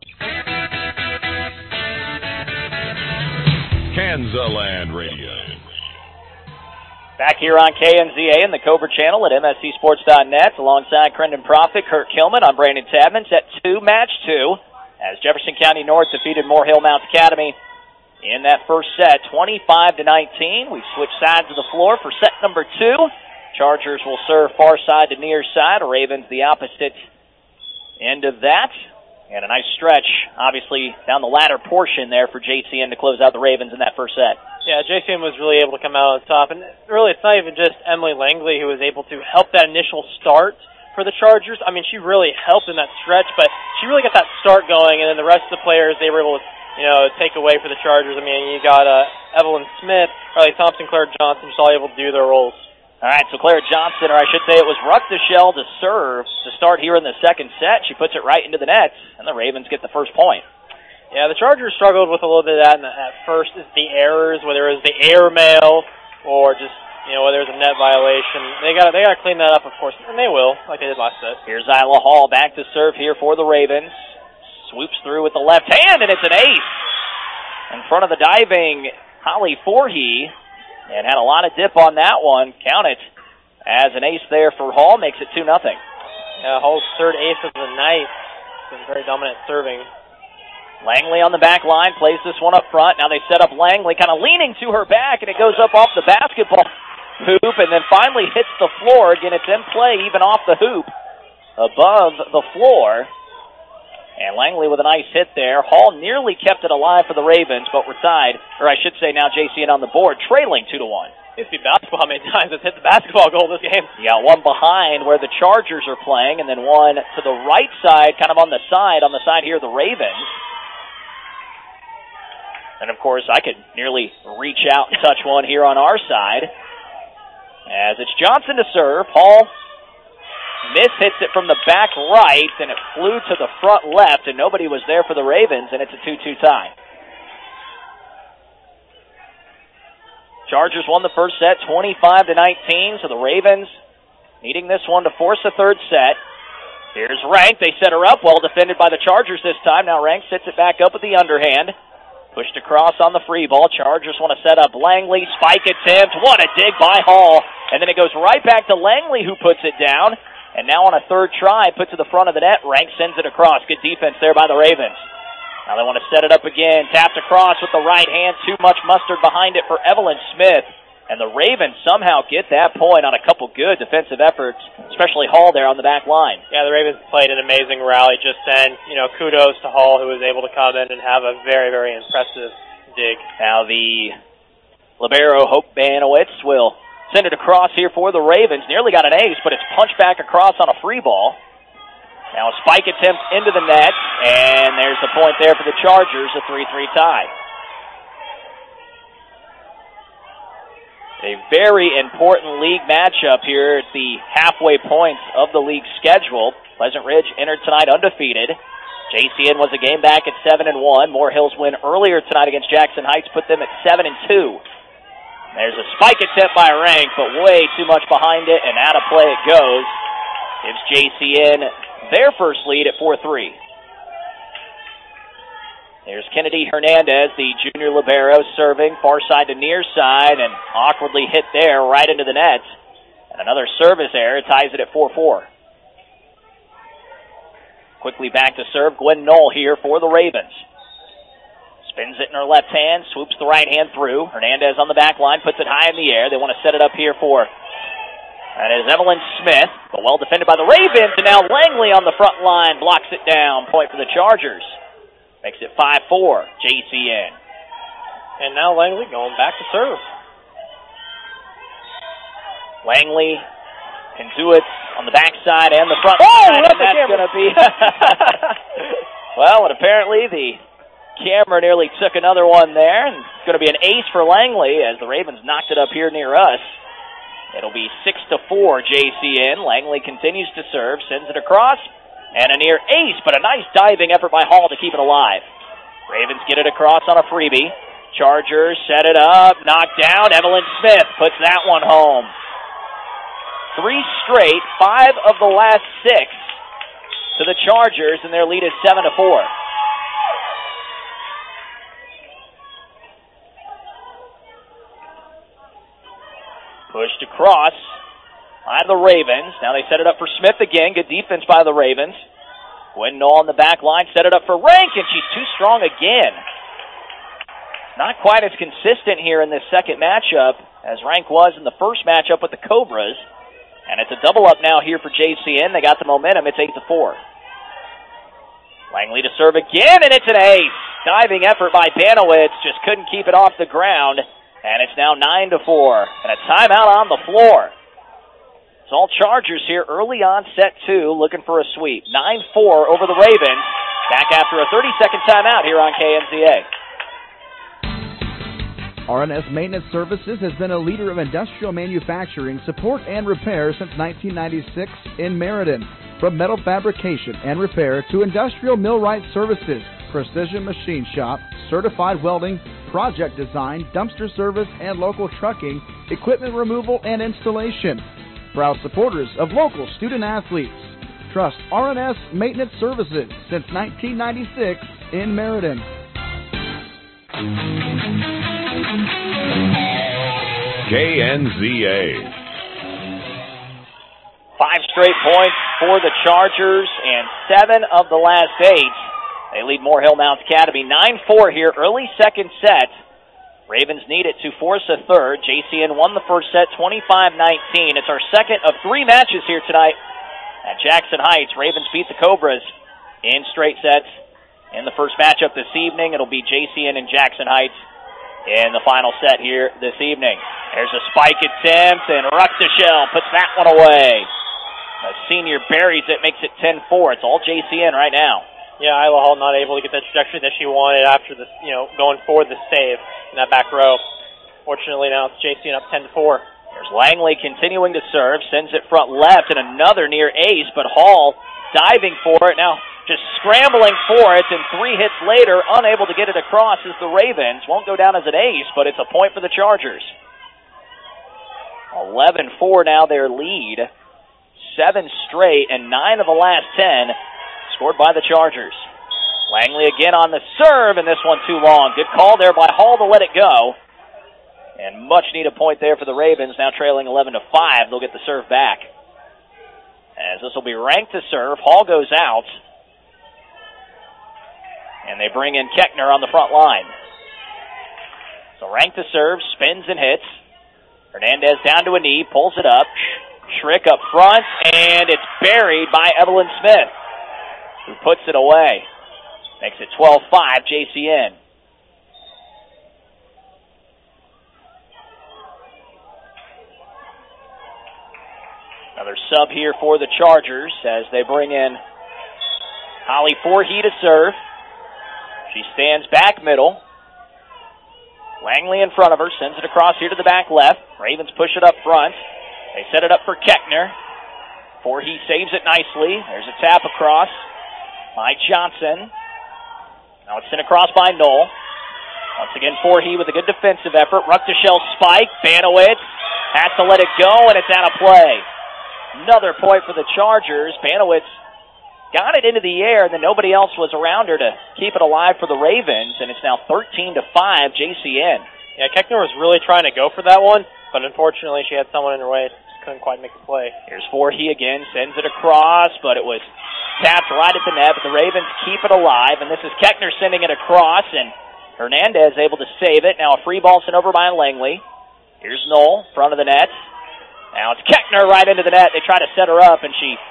Kansaland Radio. Back here on K N Z A and the Cobra channel at M S C Sports dot net alongside Crendon Profit, Kurt Kilman. I'm Brandon Tadman. Set two, match two, as Jefferson County North defeated Moore Hill Mount Academy in that first set, twenty-five to nineteen. We've switched sides of the floor for set number two. Chargers will serve far side to near side. Ravens the opposite end of that. And a nice stretch, obviously, down the latter portion there for J C N to close out the Ravens in that first set. Yeah, J C N was really able to come out on top. And really, it's not even just Emily Langley who was able to help that initial start for the Chargers. I mean, she really helped in that stretch, but she really got that start going. And then the rest of the players, they were able to, you know, take away for the Chargers. I mean, you got uh, Evelyn Smith, Riley Thompson, Claire Johnson, just all able to do their roles. All right, so Clara Johnson, or I should say it was Ruckteschel to serve to start here in the second set. She puts it right into the net, and the Ravens get the first point. Yeah, the Chargers struggled with a little bit of that in the, at first. Is the errors, whether it was the airmail or just, you know, whether it was a net violation. They got they got to clean that up, of course, and they will, like they did last set. Here's Isla Hall back to serve here for the Ravens. Swoops through with the left hand, and it's an ace in front of the diving Holly Forhey. And had a lot of dip on that one. Count it as an ace there for Hall. Makes it two nothing. Yeah, Hall's third ace of the night. Been very dominant serving. Langley on the back line, plays this one up front. Now they set up Langley, kind of leaning to her back, and it goes up off the basketball hoop, and then finally hits the floor. Again, it's in play, even off the hoop, above the floor. And Langley with a nice hit there. Hall nearly kept it alive for the Ravens, but we're tied, or I should say now J C N on the board, trailing two to one. It's been basketball how many times it's hit the basketball goal this game. Yeah, one behind where the Chargers are playing, and then one to the right side, kind of on the side, on the side here, the Ravens. And, of course, I could nearly reach out and touch one here on our side. As it's Johnson to serve. Hall mishits it from the back right, and it flew to the front left, and nobody was there for the Ravens, and it's a two two tie. Chargers won the first set twenty-five to nineteen, so the Ravens needing this one to force a third set. Here's Rank. They set her up, well defended by the Chargers this time. Now Rank sits it back up with the underhand. Pushed across on the free ball. Chargers want to set up Langley. Spike attempt. What a dig by Hall. And then it goes right back to Langley, who puts it down. And now on a third try, puts it to the front of the net. Rank sends it across. Good defense there by the Ravens. Now they want to set it up again. Tapped across with the right hand. Too much mustard behind it for Evelyn Smith. And the Ravens somehow get that point on a couple good defensive efforts, especially Hall there on the back line. Yeah, the Ravens played an amazing rally just then. You know, kudos to Hall, who was able to come in and have a very, very impressive dig. Now the libero, Hope Banowitz, will send it across here for the Ravens. Nearly got an ace, but it's punched back across on a free ball. Now a spike attempt into the net, and there's the point there for the Chargers, a three three tie. A very important league matchup here at the halfway points of the league schedule. Pleasant Ridge entered tonight undefeated. J C N was a game back at seven and one. Moore Hills win earlier tonight against Jackson Heights put them at seven and two. There's a spike attempt by Rank, but way too much behind it, and out of play it goes. Gives J C N their first lead at four three. There's Kennedy Hernandez, the junior libero, serving far side to near side, and awkwardly hit there right into the net. And another service error ties it at four four. Quickly back to serve, Gwen Knoll here for the Ravens. Spins it in her left hand, swoops the right hand through. Hernandez on the back line, puts it high in the air. They want to set it up here for, that is Evelyn Smith, but well defended by the Ravens, and now Langley on the front line blocks it down. Point for the Chargers. Makes it five four, J C N. And now Langley going back to serve. Langley can do it on the backside and the front oh, side, that's and that's going to be... Well, and apparently the camera nearly took another one there, and it's going to be an ace for Langley as the Ravens knocked it up here near us. It'll be six to four, J C N. Langley continues to serve, sends it across. And a near ace, but a nice diving effort by Hall to keep it alive. Ravens get it across on a freebie. Chargers set it up, knocked down. Evelyn Smith puts that one home. Three straight, five of the last six to the Chargers, and their lead is seven to four. Pushed across by the Ravens. Now they set it up for Smith again. Good defense by the Ravens. Gwen Knoll on the back line. Set it up for Rank, and she's too strong again. Not quite as consistent here in this second matchup as Rank was in the first matchup with the Cobras. And it's a double up now here for J C N. They got the momentum. It's eight to four. Langley to serve again, and it's an ace. Diving effort by Banowitz. Just couldn't keep it off the ground. And it's now nine to four. And a timeout on the floor. It's all Chargers here early on set two, looking for a sweep. nine four over the Ravens. Back after a thirty-second timeout here on K N Z A. R and S Maintenance Services has been a leader of industrial manufacturing, support, and repair since nineteen ninety-six in Meriden. From metal fabrication and repair to industrial millwright services, precision machine shop, certified welding, project design, dumpster service, and local trucking, equipment removal, and installation. Proud supporters of local student athletes. Trust R and S Maintenance Services since nineteen ninety-six in Meriden. K N Z A. Five straight points for the Chargers and seven of the last eight They lead Moore Hill Mounts Academy nine four here, early second set. Ravens need it to force a third. J C N won the first set twenty-five nineteen. It's our second of three matches here tonight at Jackson Heights. Ravens beat the Cobras in straight sets. In the first matchup this evening, it'll be J C N and Jackson Heights in the final set here this evening. There's a spike attempt, and Ruckteschel puts that one away. The senior buries it, makes it ten four. It's all J C N right now. Yeah, Isla Hall not able to get the trajectory that she wanted after this, you know, going for the save in that back row. Fortunately, now it's J C N up ten to four. There's Langley continuing to serve, sends it front left, and another near ace, but Hall diving for it. Now just scrambling for it, and three hits later, unable to get it across as the Ravens. Won't go down as an ace, but it's a point for the Chargers. eleven four now their lead. Seven straight, and nine of the last ten scored by the Chargers. Langley again on the serve, and this one too long. Good call there by Hall to let it go. And much needed point there for the Ravens, now trailing eleven to five. They'll get the serve back. As this will be ranked to serve, Hall goes out. And they bring in Keckner on the front line. So ranked to serve, spins and hits. Hernandez down to a knee, pulls it up. Schrick up front, and it's buried by Evelyn Smith, who puts it away. Makes it twelve five J C N. Another sub here for the Chargers as they bring in Holly Forhey to serve. She stands back middle. Langley in front of her, sends it across here to the back left. Ravens push it up front. They set it up for Keckner. Forhey saves it nicely. There's a tap across by Johnson. Now it's sent across by Knoll. Once again, Forhey with a good defensive effort. Ruckteschel spike. Banowitz has to let it go, and it's out of play. Another point for the Chargers. Banowitz got it into the air, and then nobody else was around her to keep it alive for the Ravens, and it's now thirteen to five J C N. Yeah, Keckner was really trying to go for that one, but unfortunately she had someone in her way. Couldn't quite make the play. Here's Forhey again, sends it across, but it was tapped right at the net, but the Ravens keep it alive, and this is Keckner sending it across, and Hernandez able to save it. Now a free ball sent over by Langley. Here's Knoll, front of the net. Now it's Keckner right into the net. They try to set her up, and she,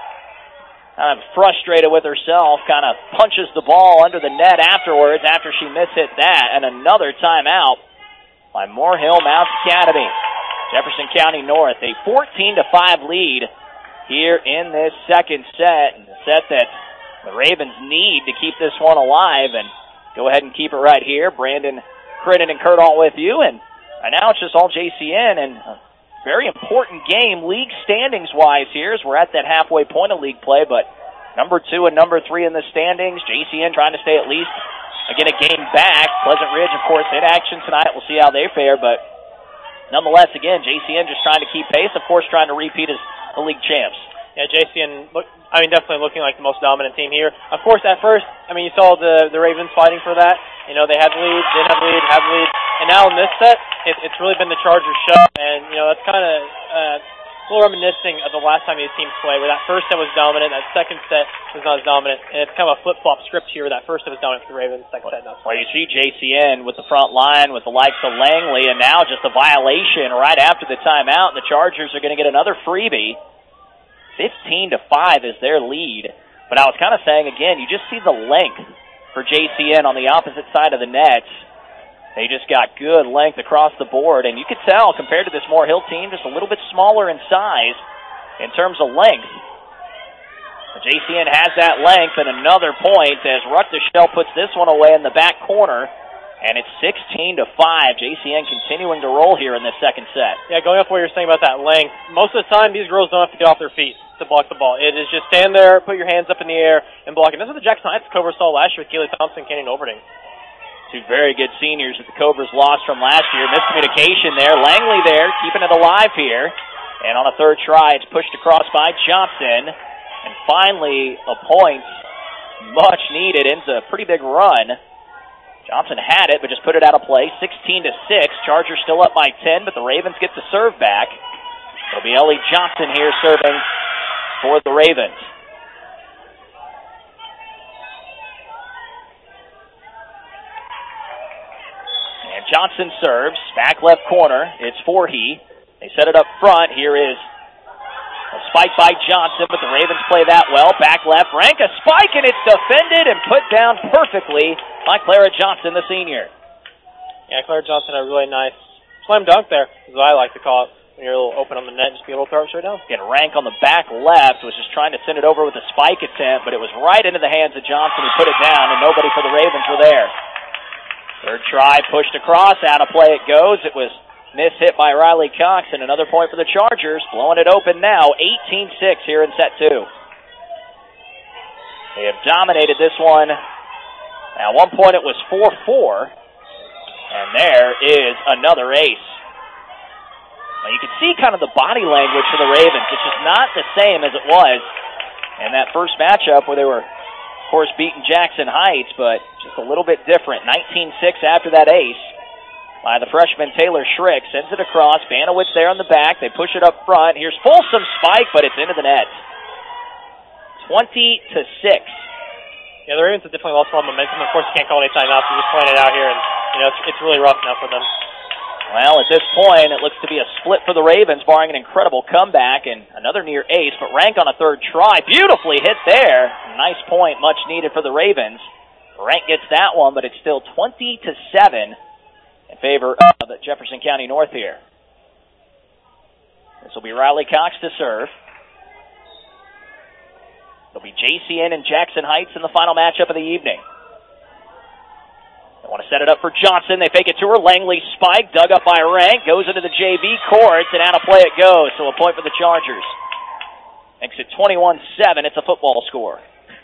kind of frustrated with herself, kind of punches the ball under the net afterwards after she mishit that, and another timeout by Moore Hill Mounts Academy. Jefferson County North, a fourteen to five lead here in this second set, and a set that the Ravens need to keep this one alive, and go ahead and keep it right here. Brandon Crittenden and Kurt Alt with you, and right now it's just all J C N, and a very important game league standings-wise here as we're at that halfway point of league play, but number two and number three in the standings, J C N trying to stay at least, again, a game back. Pleasant Ridge, of course, in action tonight. We'll see how they fare, but nonetheless, again, J C N just trying to keep pace, of course, trying to repeat as the league champs. Yeah, J C N, look, I mean, definitely looking like the most dominant team here. Of course, at first, I mean, you saw the the Ravens fighting for that. You know, they had the lead, didn't have the lead, have the lead. And now in this set, it, it's really been the Chargers' show. And, you know, that's kind of uh, a little reminiscing of the last time these teams played, where that first set was dominant, that second set was not as dominant. And it's kind of a flip-flop script here, where that first set was dominant for the Ravens, second set not. Well, you see J C N with the front line with the likes of Langley, and now just a violation right after the timeout, and the Chargers are going to get another freebie. fifteen to five is their lead. But I was kind of saying, again, you just see the length for J C N on the opposite side of the net. They just got good length across the board, and you could tell, compared to this Moore Hill team, just a little bit smaller in size in terms of length. The J C N has that length, and another point as Ruckteschel puts this one away in the back corner, and it's sixteen to five. J C N continuing to roll here in this second set. Yeah, going off what you're saying about that length, most of the time these girls don't have to get off their feet to block the ball. It is just stand there, put your hands up in the air, and block it. This is what the Jackson Heights Cobras saw last year with Kaylee Thompson, Kenyon Overding. Two very good seniors that the Cobras lost from last year. Miscommunication there. Langley there, keeping it alive here. And on a third try, it's pushed across by Johnson. And finally, a point, much needed, ends a pretty big run. Johnson had it, but just put it out of play. sixteen to six. Chargers still up by ten, but the Ravens get the serve back. It'll be Ellie Johnson here serving for the Ravens. And Johnson serves, back left corner. It's Forhey. They set it up front. Here is a spike by Johnson, but the Ravens play that well. Back left, Rank a spike, and it's defended and put down perfectly by Clara Johnson, the senior. Yeah, Clara Johnson, a really nice slam dunk there, as I like to call it. When you're a little open on the net, just be able to throw it straight down. Again, Rank on the back left was just trying to send it over with a spike attempt, but it was right into the hands of Johnson, who put it down, and nobody for the Ravens were there. Third try, pushed across, out of play it goes. It was miss hit by Riley Cox, and another point for the Chargers, blowing it open now, eighteen six here in set two. They have dominated this one. At one point it was four four, and there is another ace. Now you can see kind of the body language for the Ravens. It's just not the same as it was in that first matchup where they were, of course, beating Jackson Heights, but just a little bit different. nineteen six after that ace by the freshman Taylor Schrick. Sends it across. Banowitz there on the back. They push it up front. Here's Folsom spike, but it's into the net. twenty to six. Yeah, the Ravens have definitely lost a lot of momentum. Of course, you can't call any timeouts. You're just playing it out here, and you know it's, it's really rough now for them. Well, at this point, it looks to be a split for the Ravens, barring an incredible comeback and another near ace, but Rank on a third try. Beautifully hit there. Nice point, much needed for the Ravens. Rank gets that one, but it's still twenty to seven. In favor of Jefferson County North here. This will be Riley Cox to serve. It'll be J C N and Jackson Heights in the final matchup of the evening. They want to set it up for Johnson. They fake it to her. Langley spike, dug up by Rank, goes into the J V courts, and out of play it goes. So a point for the Chargers. Makes it twenty-one seven. It's a football score.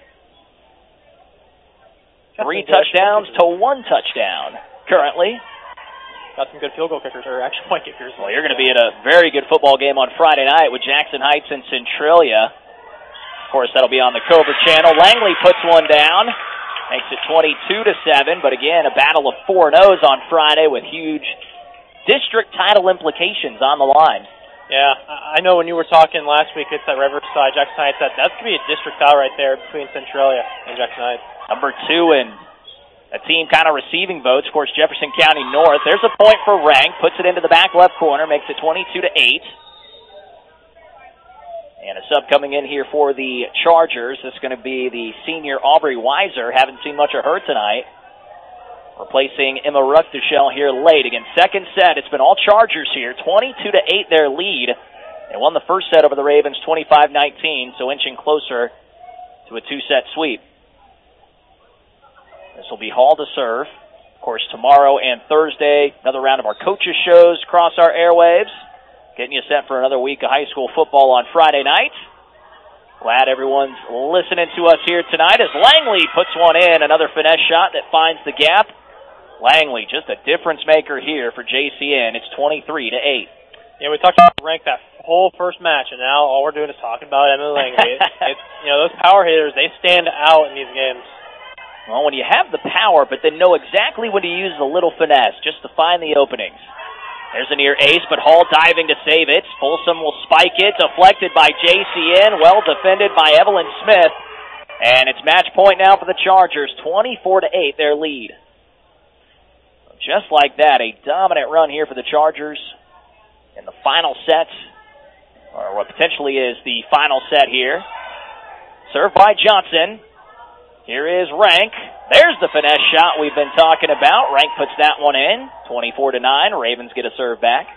Three touchdowns to one touchdown currently. Got some good field goal kickers, or extra point kickers. Well, you're going to be at a very good football game on Friday night with Jackson Heights and Centralia. Of course, that'll be on the Cobra channel. Langley puts one down, makes it twenty-two to seven. But again, a battle of four and O's on Friday with huge district title implications on the line. Yeah, I know when you were talking last week, it's at Riverside, Jackson Heights. That that's going to be a district title right there between Centralia and Jackson Heights. Number two and a team kind of receiving votes. Of course, Jefferson County North. There's a point for Rank. Puts it into the back left corner. Makes it twenty-two to eight. And a sub coming in here for the Chargers. This is going to be the senior Aubrey Weiser. Haven't seen much of her tonight. Replacing Emma Ruckdushel here late. Again, second set. It's been all Chargers here. twenty-two to eight their lead. They won the first set over the Ravens twenty-five nineteen, so inching closer to a two-set sweep. This will be Hall to serve. Of course, tomorrow and Thursday, another round of our coaches shows across our airwaves. Getting you set for another week of high school football on Friday night. Glad everyone's listening to us here tonight as Langley puts one in. Another finesse shot that finds the gap. Langley, just a difference maker here for J C N. It's twenty-three to eight. Yeah, we talked about Rank that whole first match, and now all we're doing is talking about Emily Langley. it's, it's, you know, those power hitters, they stand out in these games. Well, when you have the power, but then know exactly when to use the little finesse, just to find the openings. There's a near ace, but Hall diving to save it. Folsom will spike it, deflected by J C N, well defended by Evelyn Smith. And it's match point now for the Chargers, twenty-four to eight, their lead. Just like that, a dominant run here for the Chargers in the final set, or what potentially is the final set here. Served by Johnson. Here is Rank. There's the finesse shot we've been talking about. Rank puts that one in. twenty-four to nine. Ravens get a serve back.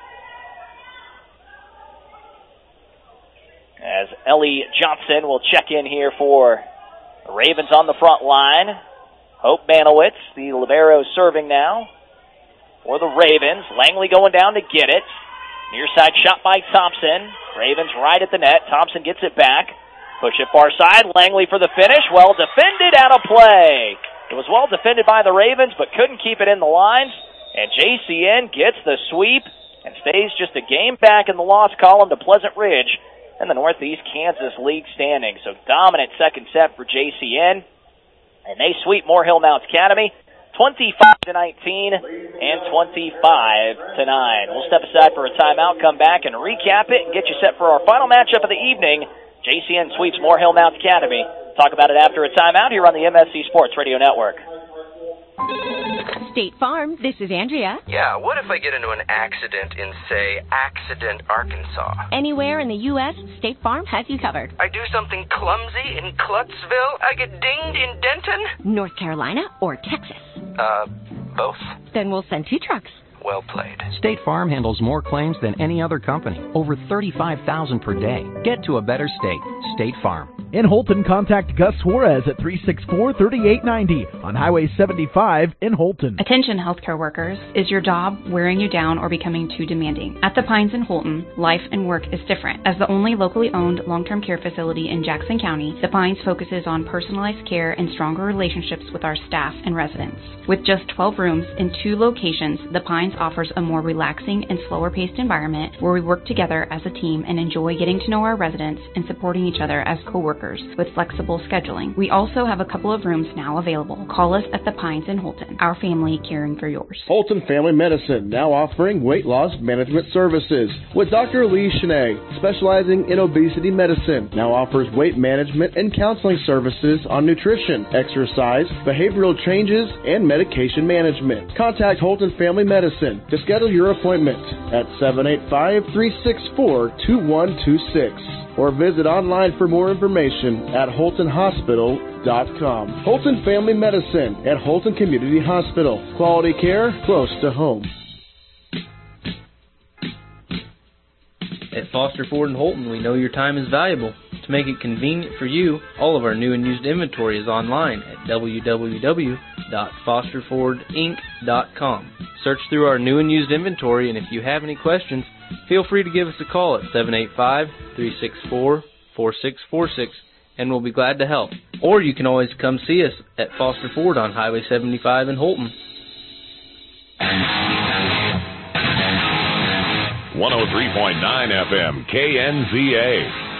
As Ellie Johnson will check in here for the Ravens on the front line. Hope Banowitz, the libero, serving now for the Ravens. Langley going down to get it. Near side shot by Thompson. Ravens right at the net. Thompson gets it back. Push it far side. Langley for the finish. Well defended, out of play. It was well defended by the Ravens, but couldn't keep it in the lines. And J C N gets the sweep and stays just a game back in the loss column to Pleasant Ridge in the Northeast Kansas League standings. So dominant second set for J C N. And they sweep Moore Hill Mounts Academy twenty-five to nineteen and twenty-five to nine. We'll step aside for a timeout, come back and recap it and get you set for our final matchup of the evening. J C N sweeps Moore Hill Mounts Academy. Talk about it after a timeout here on the M S C Sports Radio Network. State Farm, this is Andrea. Yeah, what if I get into an accident in, say, Accident, Arkansas? Anywhere in the U S, State Farm has you covered. I do something clumsy in Cluttsville, I get dinged in Denton? North Carolina or Texas? Uh, both. Then we'll send two trucks. Well played. State Farm handles more claims than any other company. Over thirty-five thousand per day. Get to a better state. State Farm. In Holton, contact Gus Suarez at three six four, three eight nine zero on Highway seventy-five in Holton. Attention healthcare workers. Is your job wearing you down or becoming too demanding? At the Pines in Holton, life and work is different. As the only locally owned long-term care facility in Jackson County, the Pines focuses on personalized care and stronger relationships with our staff and residents. With just twelve rooms in two locations, the Pines offers a more relaxing and slower-paced environment where we work together as a team and enjoy getting to know our residents and supporting each other as coworkers with flexible scheduling. We also have a couple of rooms now available. Call us at the Pines in Holton. Our family caring for yours. Holton Family Medicine, now offering weight loss management services with Doctor Lee Cheney, specializing in obesity medicine, now offers weight management and counseling services on nutrition, exercise, behavioral changes, and medication management. Contact Holton Family Medicine to schedule your appointment at seven eight five, three six four, two one two six or visit online for more information at holton hospital dot com. Holton Family Medicine at Holton Community Hospital. Quality care close to home. At Foster Ford in Holton, we know your time is valuable. To make it convenient for you, all of our new and used inventory is online at w w w dot foster ford inc dot com. Search through our new and used inventory, and if you have any questions, feel free to give us a call at seven eight five, three six four, four six four six, and we'll be glad to help. Or you can always come see us at Foster Ford on Highway seventy-five in Holton. one oh three point nine F M, K N Z A.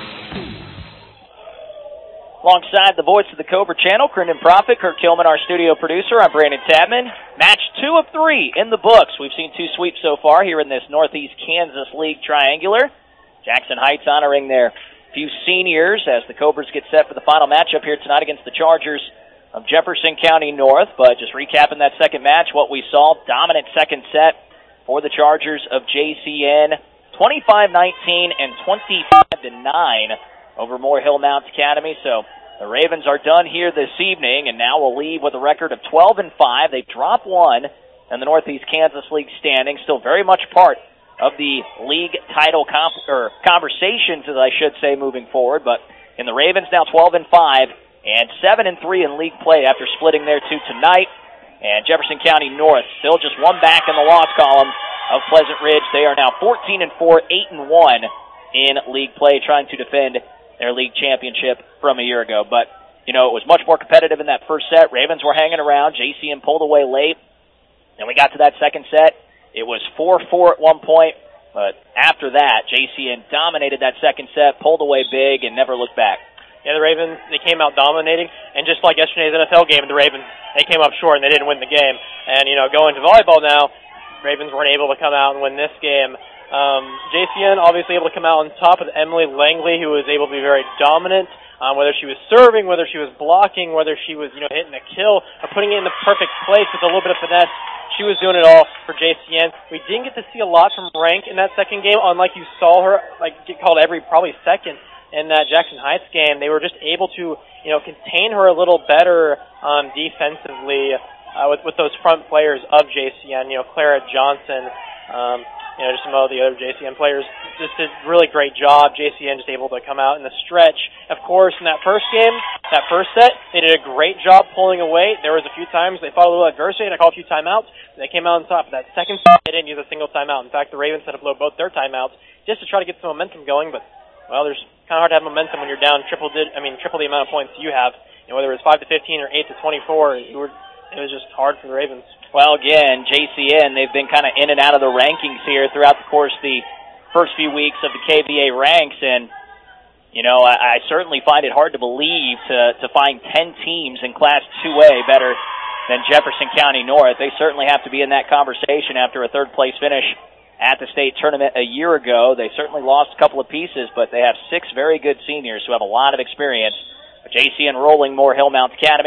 Alongside the voice of the Cobra Channel, Crendon Profit, Kirk Hillman, our studio producer. I'm Brandon Tabman. Match two of three in the books. We've seen two sweeps so far here in this Northeast Kansas League triangular. Jackson Heights honoring their few seniors as the Cobras get set for the final matchup here tonight against the Chargers of Jefferson County North. But just recapping that second match, what we saw, dominant second set for the Chargers of J C N, twenty-five nineteen and twenty-five to nine. Over Moore Hill Mount Academy. So the Ravens are done here this evening, and now will leave with a record of twelve and five. They've dropped one in the Northeast Kansas League standings. Still very much part of the league title comp- or conversations, as I should say, moving forward. But in the Ravens now twelve and five and seven and three in league play after splitting their two tonight. And Jefferson County North still just one back in the loss column of Pleasant Ridge. They are now fourteen and four, eight and one in league play, trying to defend their league championship from a year ago. But, you know, it was much more competitive in that first set. Ravens were hanging around. J C N pulled away late. Then we got to that second set. It was four four at one point. But after that, J C N dominated that second set, pulled away big, and never looked back. Yeah, the Ravens, they came out dominating. And just like yesterday's N F L game, the Ravens, they came up short and they didn't win the game. And, you know, going to volleyball now, Ravens weren't able to come out and win this game. Um, J C N obviously able to come out on top with Emily Langley, who was able to be very dominant, um, whether she was serving, whether she was blocking, whether she was, you know, hitting a kill, or putting it in the perfect place with a little bit of finesse. She was doing it all for J C N. We didn't get to see a lot from Rank in that second game, unlike you saw her, like, get called every, probably second in that Jackson Heights game. They were just able to, you know, contain her a little better, um, defensively, uh, with, with those front players of J C N, you know, Clara Johnson, um, you know, just some of the other J C N players just did a really great job. J C N just able to come out in the stretch. Of course, in that first game, that first set, they did a great job pulling away. There was a few times they fought a little adversity and I called a few timeouts. They came out on top. That second set, they didn't use a single timeout. In fact, the Ravens had to blow both their timeouts just to try to get some momentum going. But, well, there's kind of hard to have momentum when you're down triple did, I mean, triple the amount of points you have. You know, whether it was five to fifteen or eight to twenty-four, you were, it was just hard for the Ravens. Well, again, J C N, they've been kind of in and out of the rankings here throughout the course of the first few weeks of the K V A ranks, and, you know, I, I certainly find it hard to believe to, to find ten teams in Class two A better than Jefferson County North. They certainly have to be in that conversation after a third-place finish at the state tournament a year ago. They certainly lost a couple of pieces, but they have six very good seniors who have a lot of experience. J C N rolling Moore Hill Mount Academy,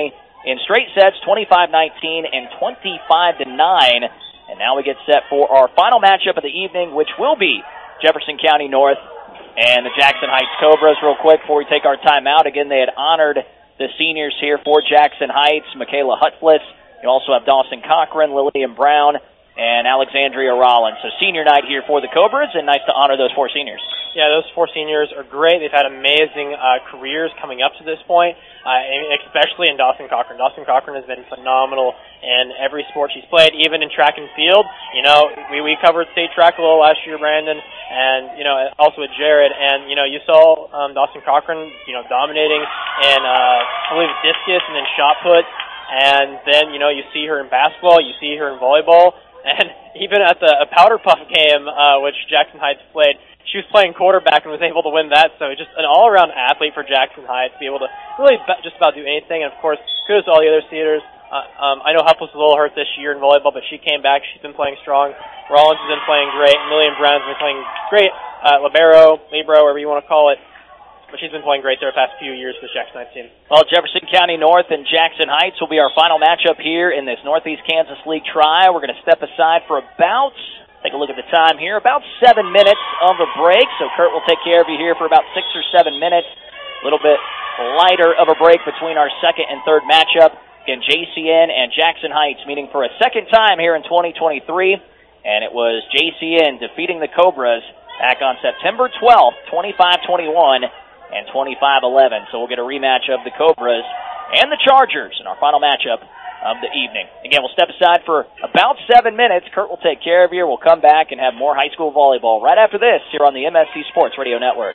in straight sets, twenty-five nineteen and twenty-five to nine. And now we get set for our final matchup of the evening, which will be Jefferson County North and the Jackson Heights Cobras. Real quick before we take our timeout, again, they had honored the seniors here for Jackson Heights, Michaela Hutflitz. You also have Dawson Cochran, Lillian Brown, and Alexandria Rollins. So senior night here for the Cobras, and nice to honor those four seniors. Yeah, those four seniors are great. They've had amazing uh, careers coming up to this point, uh, especially in Dawson Cochran. Dawson Cochran has been phenomenal in every sport she's played, even in track and field. You know, we, we covered state track a little last year, Brandon, and, you know, also with Jared. And, you know, you saw um, Dawson Cochran, you know, dominating in, uh, I believe, discus and then shot put. And then, you know, you see her in basketball, you see her in volleyball. And even at the Powder Puff game, uh, which Jackson Heights played, she was playing quarterback and was able to win that. So just an all-around athlete for Jackson Heights, be able to really just about do anything. And, of course, kudos to all the other seaters. Uh, um, I know Huff was a little hurt this year in volleyball, but she came back. She's been playing strong. Rollins has been playing great. And Lillian Brown's been playing great. Uh, libero, libero, whatever you want to call it. But she's been playing great there the past few years for the Jackson Heights team. Well, Jefferson County North and Jackson Heights will be our final matchup here in this Northeast Kansas League try. We're going to step aside for about, take a look at the time here, about seven minutes of a break. So Kurt will take care of you here for about six or seven minutes. A little bit lighter of a break between our second and third matchup. Again, J C N and Jackson Heights meeting for a second time here in twenty twenty-three. And it was J C N defeating the Cobras back on September twelfth, twenty-five twenty-one. And twenty-five eleven. So we'll get a rematch of the Cobras and the Chargers in our final matchup of the evening. Again, we'll step aside for about seven minutes. Kurt will take care of you. We'll come back and have more high school volleyball right after this here on the M S C Sports Radio Network.